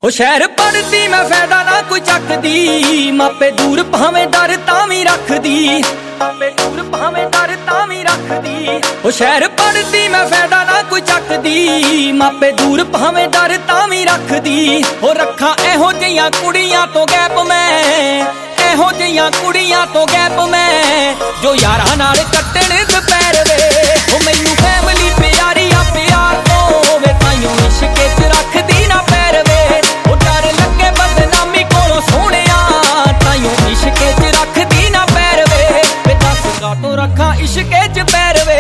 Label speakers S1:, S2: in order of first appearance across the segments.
S1: ओ शहर पढ़दी मैं फायदा ना कोई चकदी, मापे दूर भावें डर तां वी रखदी, मापे दूर भावें डर तां वी रखदी। ओ शहर पढ़दी मैं फायदा ना कोई चकदी, मापे दूर भावें डर तां वी रखदी। ओ रखा एहो जिहियां कुड़ियां तो गैप मैं, एहो जिहियां कुड़ियां तो गैप मैं, जो यारां नाल कट्टण दुपैर वे। ओ मैनू फैमिली प्यारी आ प्यार तो वे, ताइयों इश्के च रखदी ना पैर वे। ओ डर लगे बदनामी कोलों सोहणिया, ताइयों इश्के च रखदी ना पैर वे। वे दस कातों रखां इश्के च पैर वे।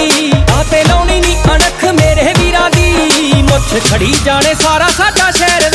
S1: खड़ी जाने सारा साडा शहर